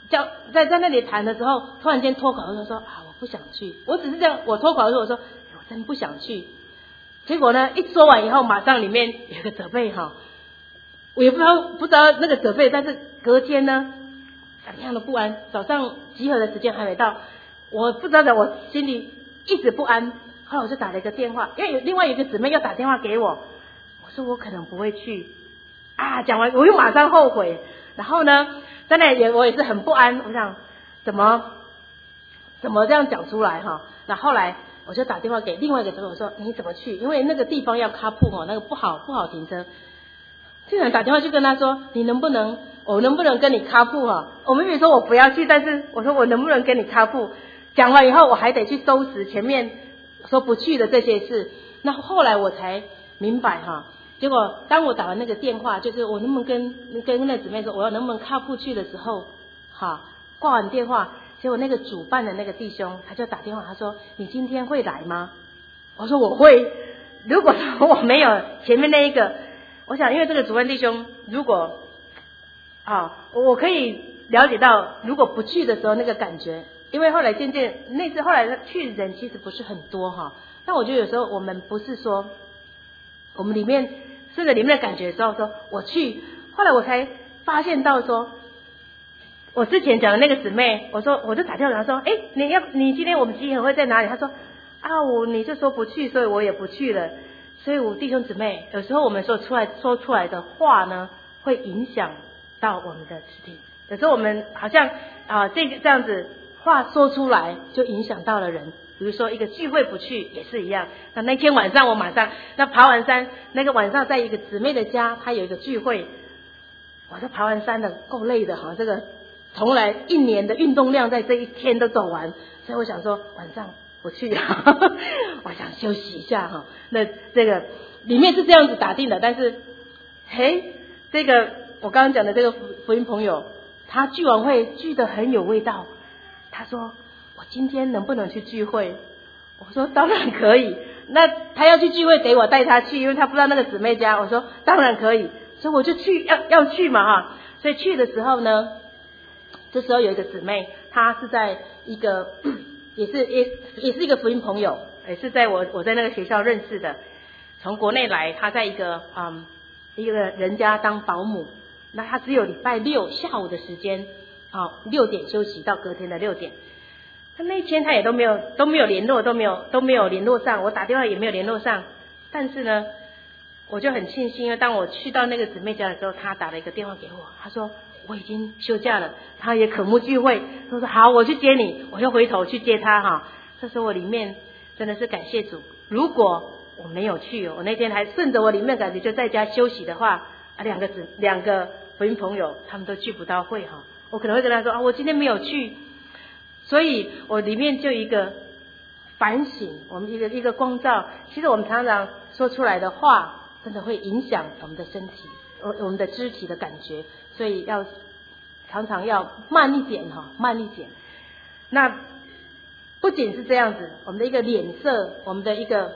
叫在在那里谈的时候，突然间脱口而出说啊，我不想去。我只是这样，我脱口而出我说我真不想去。结果呢，一说完以后，马上里面有个责备哈，我也不知道不知道那个责备，但是隔天呢，怎样的不安，早上集合的时间还没到，我不知道的，我心里一直不安。后来我就打了一个电话，因为有另外一个姊妹要打电话给我，我说我可能不会去啊。讲完我又马上后悔，然后呢，真的也我也是很不安，我想怎么怎么这样讲出来哈。那后来我就打电话给另外一个姊妹，我说你怎么去？因为那个地方要卡铺哦，那个不好不好停车。竟然打电话就跟他说，你能不能我能不能跟你卡铺哈？我妹妹说我不要去，但是我说我能不能跟你卡铺？讲完以后我还得去收拾前面说不去的这些事。那后来我才明白哈，结果当我打完那个电话，就是我能不能跟跟那姊妹说我要能不能卡铺去的时候，哈，挂完电话，结果那个主办的那个弟兄他就打电话，他说你今天会来吗？我说我会。如果说我没有前面那一个，我想因为这个主办弟兄如果啊，我可以了解到如果不去的时候那个感觉。因为后来渐渐那次后来去人其实不是很多哈，但我觉得有时候我们不是说我们里面顺着里面的感觉的时候说我去，后来我才发现到说，我之前讲的那个姊妹，我说我就打电话给她说，哎，你要你今天我们集合会在哪里？她说啊，我你就说不去，所以我也不去了。所以我弟兄姊妹，有时候我们说出来说出来的话呢，会影响到我们的肢体。有时候我们好像啊、呃、这个这样子。话说出来就影响到了人，比如说一个聚会不去也是一样。那那天晚上我马上那爬完山，那个晚上在一个姊妹的家，她有一个聚会，我这爬完山的够累的哈，这个从来一年的运动量在这一天都走完，所以我想说晚上不去啊，我想休息一下哈。那这个里面是这样子打定的，但是嘿，这个我刚刚讲的这个福音朋友，他聚完会聚得很有味道。他说我今天能不能去聚会？我说当然可以。那他要去聚会得我带他去，因为他不知道那个姊妹家。我说当然可以，所以我就去要要去嘛哈。所以去的时候呢，这时候有一个姊妹，她是在一个也是也也是一个福音朋友，也是在我我在那个学校认识的，从国内来，她在一个嗯一个人家当保姆，那她只有礼拜六下午的时间。好，六点休息到隔天的六点。他那一天他也都没有都没有联络，都没有都没有联络上，我打电话也没有联络上。但是呢，我就很庆幸，因为当我去到那个姊妹家的时候，他打了一个电话给我，他说我已经休假了，他也渴慕聚会，他说好，我去接你，我就回头去接他哈。这时候我里面真的是感谢主，如果我没有去，我那天还顺着我里面感觉就在家休息的话，啊，两个姊两个福音朋友他们都聚不到会哈。我可能会跟他说啊，我今天没有去，所以我里面就一个反省，我们一个一个光照。其实我们常常说出来的话，真的会影响我们的身体，我我们的肢体的感觉，所以要常常要慢一点哈，慢一点。那不仅是这样子，我们的一个脸色，我们的一个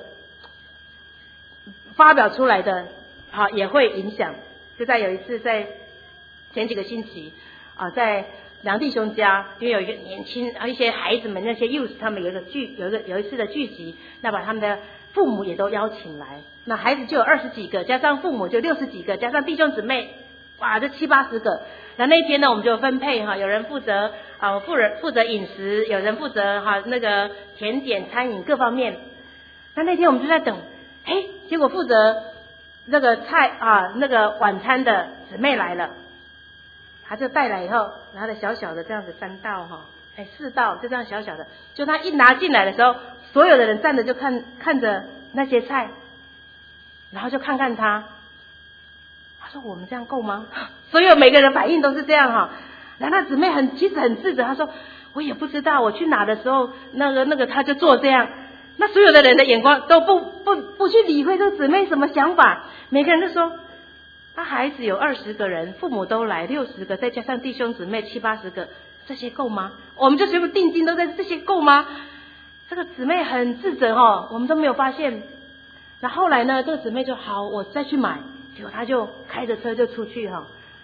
发表出来的好也会影响。就在有一次，在前几个星期。啊，在梁弟兄家，因为有一个年轻啊，一些孩子们那些 youth， 他们有一个聚，有一个有一次的聚集，那把他们的父母也都邀请来，那孩子就有二十几个，加上父母就六十几个，加上弟兄姊妹，哇，这七八十个。那那天呢，我们就分配哈，有人负责啊，负人负责饮食，有人负责哈那个甜点、餐饮各方面。那那天我们就在等，嘿，结果负责那个菜啊，那个晚餐的姊妹来了。他就带来以后，拿的小小的这样子三道哈，哎四道就这样小小的，就他一拿进来的时候，所有的人站着就看看着那些菜，然后就看看他，他说我们这样够吗？所有每个人反应都是这样哈。然后那姊妹很其实很自责，他说我也不知道，我去拿的时候那个那个他就做这样。那所有的人的眼光都不不不去理会这个姊妹什么想法，每个人都说。他孩子有二十个人，父母都来六十个，再加上弟兄姊妹七八十个，这些够吗？我们就全部定金都在这些够吗？这个姊妹很自责哦，我们都没有发现。那后来呢，这个姊妹就好，我再去买，结果他就开着车就出去哈。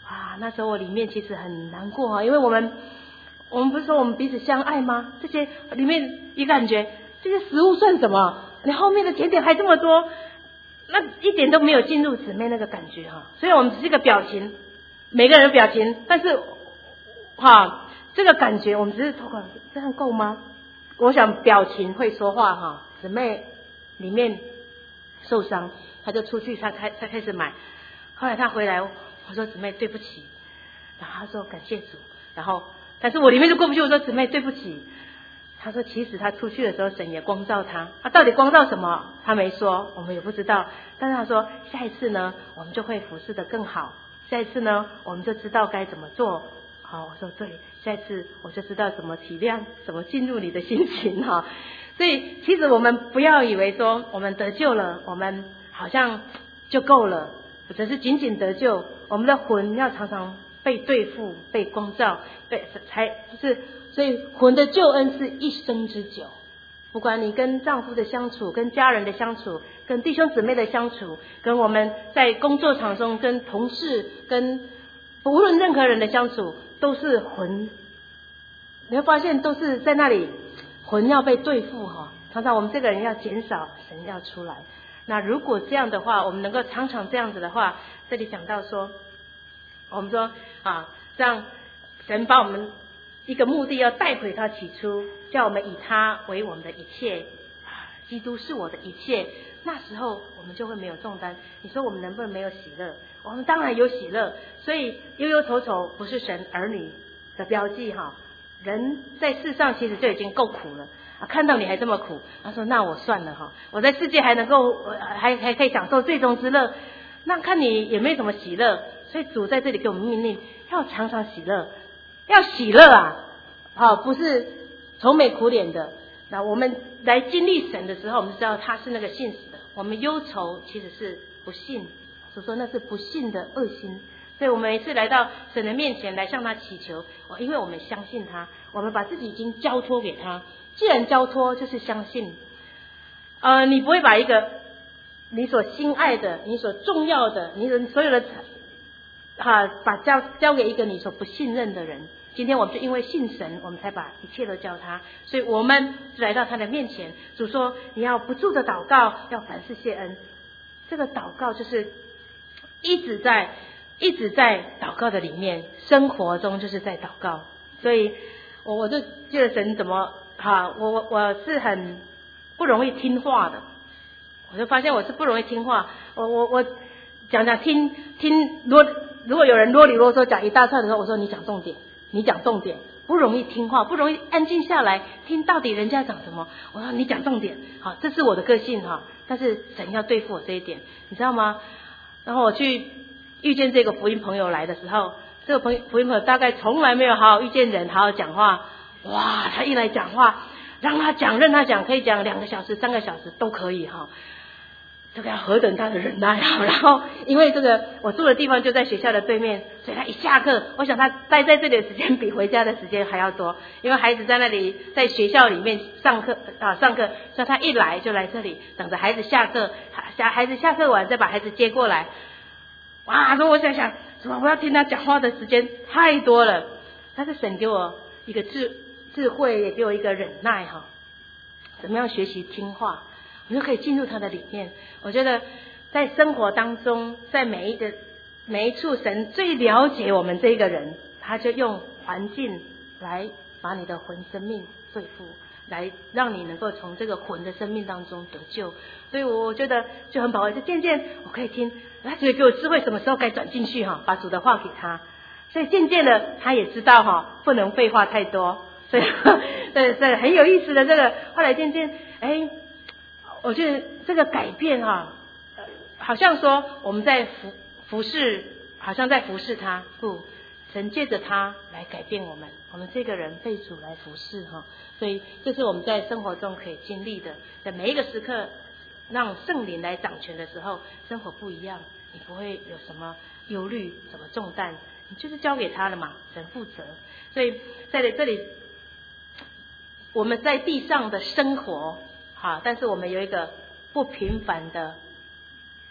啊，那时候我里面其实很难过哈，因为我们我们不是说我们彼此相爱吗？这些里面一感觉这些食物算什么？你后面的甜点还这么多，那一点都没有进入姊妹那个感觉哈。所以我们只是一个表情，每个人的表情，但是哈这个感觉我们只是投稿，这样够吗？我想表情会说话哈。姊妹里面受伤，他就出去，他开他开始买。后来他回来，我说姊妹对不起，然后他说感谢主，然后但是我里面就过不去，我说姊妹对不起。他说其实他出去的时候神也光照他，他到底光照什么他没说，我们也不知道，但是他说下一次呢我们就会服侍得更好，下一次呢我们就知道该怎么做。好，我说对，下一次我就知道怎么体谅，怎么进入你的心情哈。所以其实我们不要以为说我们得救了，我们好像就够了，只是仅仅得救，我们的魂要常常被对付、被光照，被才就是所以魂的救恩是一生之久。不管你跟丈夫的相处、跟家人的相处、跟弟兄姊妹的相处、跟我们在工作场中、跟同事、跟无论任何人的相处，都是魂。你会发现都是在那里，魂要被对付哈。常常我们这个人要减少，神要出来。那如果这样的话，我们能够常常这样子的话，这里讲到说，我们说啊，这样神把我们一个目的要带回他起初，叫我们以他为我们的一切，基督是我的一切。那时候我们就会没有重担。你说我们能不能没有喜乐？我们当然有喜乐。所以忧忧愁愁不是神儿女的标记哈。人在世上其实就已经够苦了啊，看到你还这么苦，他说那我算了哈，我在世界还能够还还可以享受最终之乐，那看你也没什么喜乐。所以主在这里给我们命令，要常常喜乐，要喜乐啊，好，不是愁眉苦脸的。那我们来经历神的时候，我们知道他是那个信实的。我们忧愁其实是不信，所以说那是不信的恶心。所以我们每次来到神的面前来向他祈求，因为我们相信他，我们把自己已经交托给他。既然交托就是相信，呃，你不会把一个你所心爱的、你所重要的、你的所有的啊，把交交给一个你所不信任的人。今天我们就因为信神，我们才把一切都交他，所以我们来到他的面前。主说你要不住的祷告，要凡事谢恩。这个祷告就是一直在一直在祷告的里面，生活中就是在祷告。所以我我就记得神怎么哈，我我我是很不容易听话的，我就发现我是不容易听话。我我我讲讲听听，如果如果有人啰里啰嗦讲一大串的时候，我说你讲重点，你讲重点，不容易听话，不容易安静下来听到底人家讲什么。我说你讲重点，好，这是我的个性哈。但是神要对付我这一点，你知道吗？然后我去遇见这个福音朋友来的时候，这个朋福音朋友大概从来没有好好遇见人，好好讲话。哇，他一来讲话，让他讲，任他讲，可以讲两个小时、三个小时都可以哈。这个要何等他的忍耐啊！然后因为这个我住的地方就在学校的对面，所以他一下课，我想他待在这里的时间比回家的时间还要多，因为孩子在那里在学校里面上课啊上课，所以他一来就来这里等着孩子下课，下孩子下课完再把孩子接过来。哇，说我想想，什么我要听他讲话的时间太多了，但是神给我一个智智慧，也给我一个忍耐哈，怎么样学习听话。我们就可以进入他的里面。我觉得在生活当中，在每一个每一处，神最了解我们这个人，他就用环境来把你的魂生命对付，来让你能够从这个魂的生命当中得救。所以我觉得就很宝贵，就渐渐我可以听，他只会给我智慧，什么时候该转进去哈，把主的话给他。所以渐渐的他也知道哈，不能废话太多。所以对对，很有意思的这个，后来渐渐哎。我觉得这个改变哈、呃，好像说我们在服服侍，好像在服侍他，不，神借着他来改变我们，我们这个人被主来服侍哈，所以这是我们在生活中可以经历的，在每一个时刻，让圣灵来掌权的时候，生活不一样，你不会有什么忧虑、什么重担，你就是交给他了嘛，神负责。所以在这里，我们在地上的生活。好，但是我们有一个不平凡的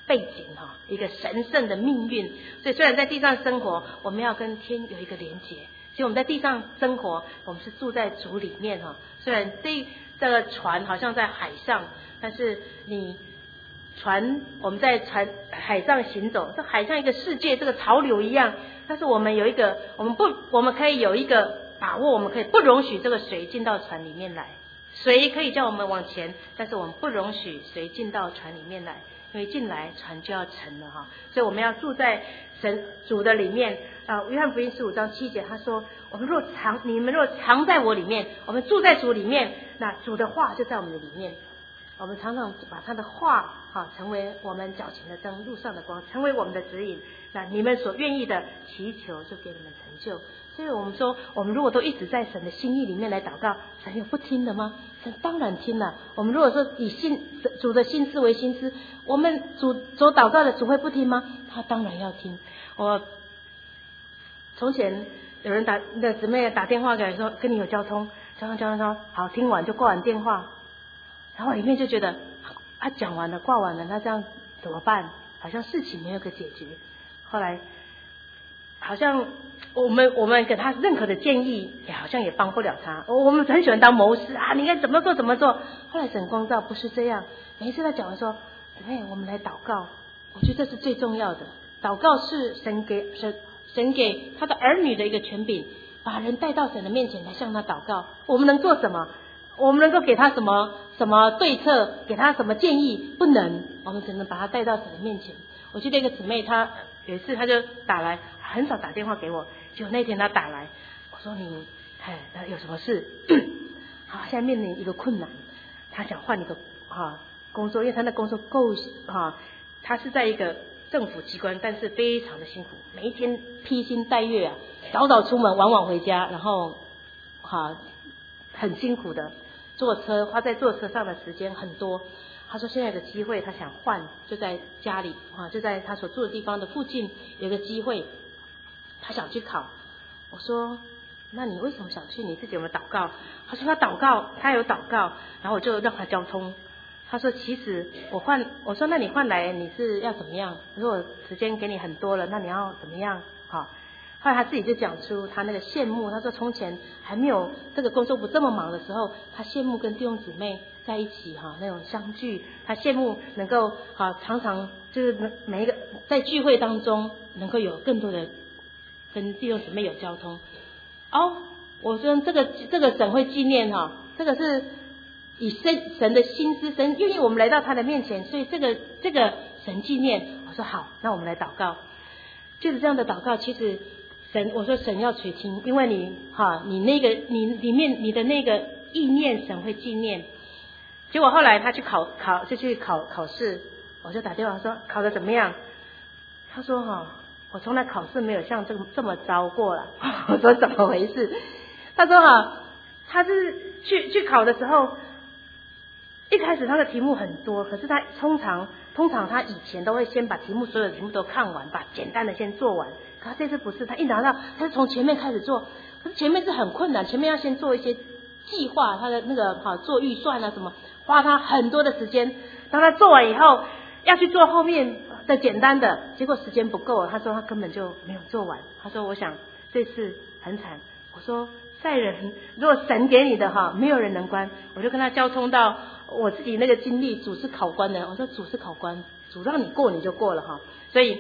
背景哈，一个神圣的命运。所以虽然在地上生活，我们要跟天有一个连结。其实我们在地上生活，我们是住在主里面哈。虽然这这个船好像在海上，但是你船我们在船海上行走，这海上一个世界，这个潮流一样。但是我们有一个，我们不，我们可以有一个把握，我们可以不容许这个水进到船里面来。水可以叫我们往前，但是我们不容许水进到船里面来，因为进来船就要沉了哈。所以我们要住在神主的里面啊。约翰福音十五章七节他说，我们若藏，你们若藏在我里面，我们住在主里面，那主的话就在我们的里面。我们常常把他的话哈成为我们脚前的灯，路上的光，成为我们的指引。那你们所愿意的祈求，就给你们成就。所以我们说，我们如果都一直在神的心意里面来祷告，神有不听的吗？神当然听了。我们如果说以心主的心思为心思，我们主所祷告的主会不听吗？他当然要听。我从前有人打那姊妹打电话给我说，跟你有交通，交通交通交通，好，听完就挂完电话。然后里面就觉得他讲完了挂完了，那这样怎么办？好像事情没有个解决。后来好像我们我们给他任何的建议，也好像也帮不了他。我们很喜欢当谋士啊，你应该怎么做怎么做。后来神光照不是这样，每一次他讲完说，哎，我们来祷告。我觉得这是最重要的，祷告是神给神神给他的儿女的一个权柄，把人带到神的面前来向他祷告。我们能做什么？我们能够给他什么什么对策，给他什么建议？不能，我们只能把他带到神的面前。我记得一个姊妹，她有一次她就打来，很少打电话给我，结果那天她打来，我说你，哎，有什么事？好，现在面临一个困难，她想换一个啊工作，因为她那工作够啊，她是在一个政府机关，但是非常的辛苦，每一天披星戴月啊，早早出门，晚晚回家，然后哈、啊、很辛苦的。坐车花在坐车上的时间很多，他说现在有个机会，他想换，就在家里啊，就在他所住的地方的附近有个机会，他想去考。我说那你为什么想去？你自己有没有祷告？他说他祷告，他有祷告，然后我就让他交通。他说其实我换，我说那你换来你是要怎么样？如果时间给你很多了，那你要怎么样？好。后来他自己就讲出他那个羡慕，他说从前还没有这个工作不这么忙的时候，他羡慕跟弟兄姊妹在一起哈那种相聚，他羡慕能够哈常常就是每一个在聚会当中能够有更多的跟弟兄姊妹有交通。哦，我说这个这个神会纪念哈，这个是以神神的心思，神愿意我们来到他的面前，所以这个这个神纪念。我说好，那我们来祷告。就是这样的祷告，其实。神，我说神要垂听，因为你哈，你那个你里面你的那个意念，神会纪念。结果后来他去考考就去考考试，我就打电话说考得怎么样？他说哈，我从来考试没有像这个这么糟过了。我说怎么回事？他说哈，他是去去考的时候，一开始他的题目很多，可是他通常通常他以前都会先把题目所有的题目都看完，把简单的先做完。他这次不是，他一拿到，他是从前面开始做，可是前面是很困难，前面要先做一些计划，他的那个好做预算啊什么，花他很多的时间。当他做完以后，要去做后面的简单的，结果时间不够了，他说他根本就没有做完。他说我想这次很惨。我说在人，如果神给你的哈，没有人能关。我就跟他交通到我自己那个经历，主是考官的，我说主是考官，主让你过你就过了哈，所以。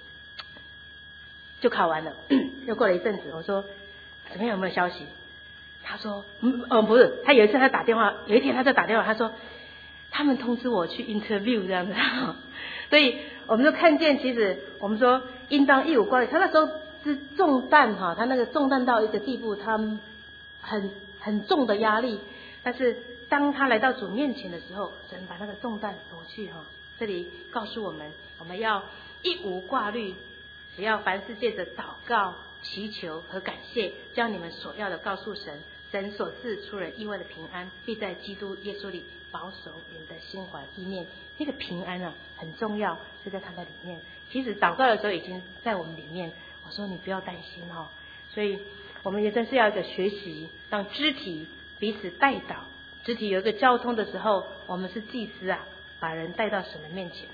就考完了，又过了一阵子，我说怎么样，有没有消息？他说嗯嗯不是，他有一次他打电话，有一天他在打电话，他说他们通知我去 interview 这样子。所以我们就看见，其实我们说应当一无挂虑，他那时候是重担哈，他那个重担到一个地步，他很很重的压力，但是当他来到主面前的时候，神把那个重担挪去哈。这里告诉我们，我们要一无挂虑。只要凡事借着祷告、祈求和感谢，将你们所要的告诉神，神所赐出人意外的平安，必在基督耶稣里保守你们的心怀意念。那个平安啊，很重要，是在他的里面。其实祷告的时候已经在我们里面。我说你不要担心哦，所以我们也真是要一个学习，让肢体彼此带导。肢体有一个交通的时候，我们是祭司啊，把人带到神的面前。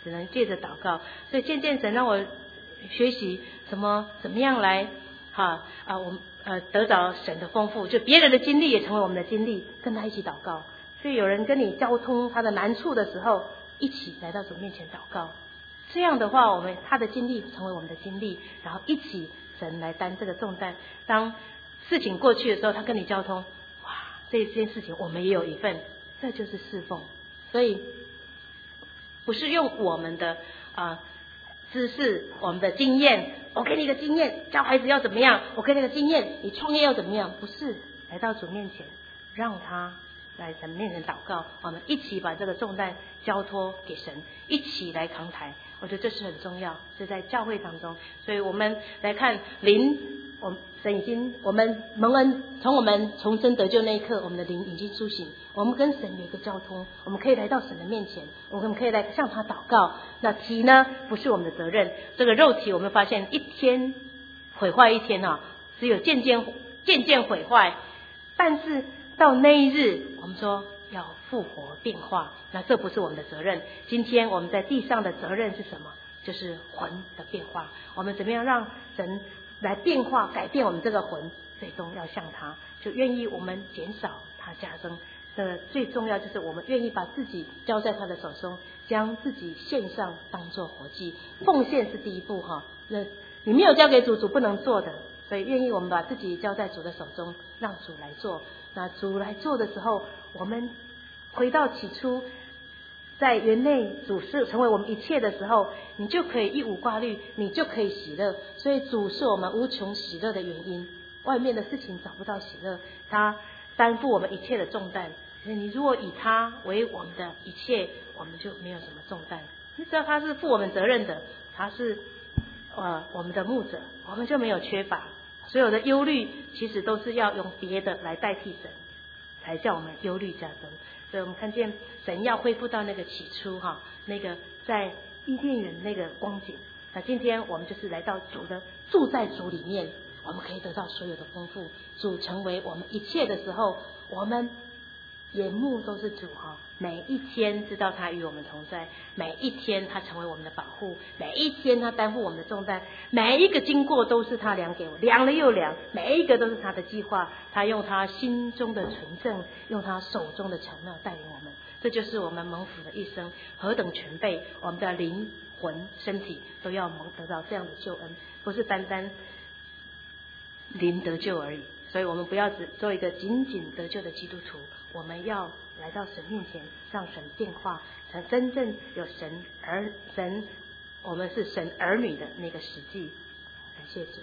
只能借着祷告。所以渐渐神让我学习怎么怎么样来哈啊，我们呃得着神的丰富，就别人的经历也成为我们的经历，跟他一起祷告。所以有人跟你交通他的难处的时候，一起来到主面前祷告。这样的话，我们他的经历成为我们的经历，然后一起神来担这个重担。当事情过去的时候，他跟你交通，哇，这件事情我们也有一份，这就是侍奉。所以不是用我们的啊、呃、知识、我们的经验，我给你一个经验，教孩子要怎么样，我给你个经验，你创业要怎么样，不是，来到主面前，让他来神面前祷告，我们一起把这个重担交托给神，一起来扛抬。我觉得这是很重要，是在教会当中。所以我们来看灵，我们神已经，我们蒙恩，从我们重生得救那一刻，我们的灵已经苏醒，我们跟神有一个交通，我们可以来到神的面前，我们可以来向他祷告。那体呢，不是我们的责任，这个肉体我们发现一天毁坏一天啊，只有渐渐渐渐毁坏，但是到那一日，我们说要复活变化，那这不是我们的责任。今天我们在地上的责任是什么？就是魂的变化。我们怎么样让神来变化改变我们这个魂，最终要像他，就愿意我们减少他加增。这最重要就是我们愿意把自己交在他的手中，将自己献上当作活祭。奉献是第一步哈，那你没有交给主，主不能做的，所以愿意我们把自己交在主的手中，让主来做。那主来做的时候，我们回到起初，在园内主是成为我们一切的时候，你就可以一无挂虑，你就可以喜乐。所以主是我们无穷喜乐的原因，外面的事情找不到喜乐，他担负我们一切的重担。所以你如果以他为我们的一切，我们就没有什么重担。你知道他是负我们责任的，他是呃我们的牧者，我们就没有缺乏。所有的忧虑其实都是要用别的来代替神，才叫我们忧虑加增。所以我们看见神要恢复到那个起初哈，那个在伊甸园那个光景。那今天我们就是来到主的，住在主里面，我们可以得到所有的丰富。主成为我们一切的时候，我们眼目都是主哈，每一天知道他与我们同在，每一天他成为我们的保护，每一天他担负我们的重担，每一个经过都是他量给我，量了又量，每一个都是他的计划，他用他心中的纯正，用他手中的巧妙带领我们。这就是我们蒙福的一生，何等全备，我们的灵魂身体都要蒙得到这样的救恩，不是单单灵得救而已。所以我们不要只做一个仅仅得救的基督徒，我们要来到神面前，让神变化，才真正有神儿神，我们是神儿女的那个实际。感谢主。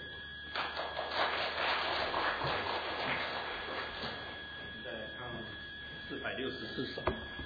再唱四百六十四首。